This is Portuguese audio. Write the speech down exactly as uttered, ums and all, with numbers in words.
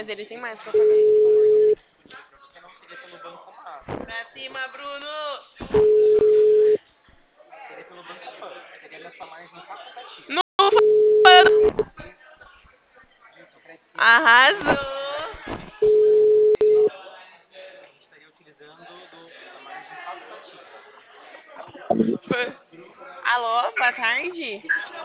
mas ele tem mais pra pagar. Pra você não seria pelo Banco Pan. Pra cima, Bruno! Seria pelo Banco Pan. Seria na sua margem facultativa. Não Isso, acresce. arrasou! A gente estaria utilizando do, da margem facultativa. Alô, boa tarde.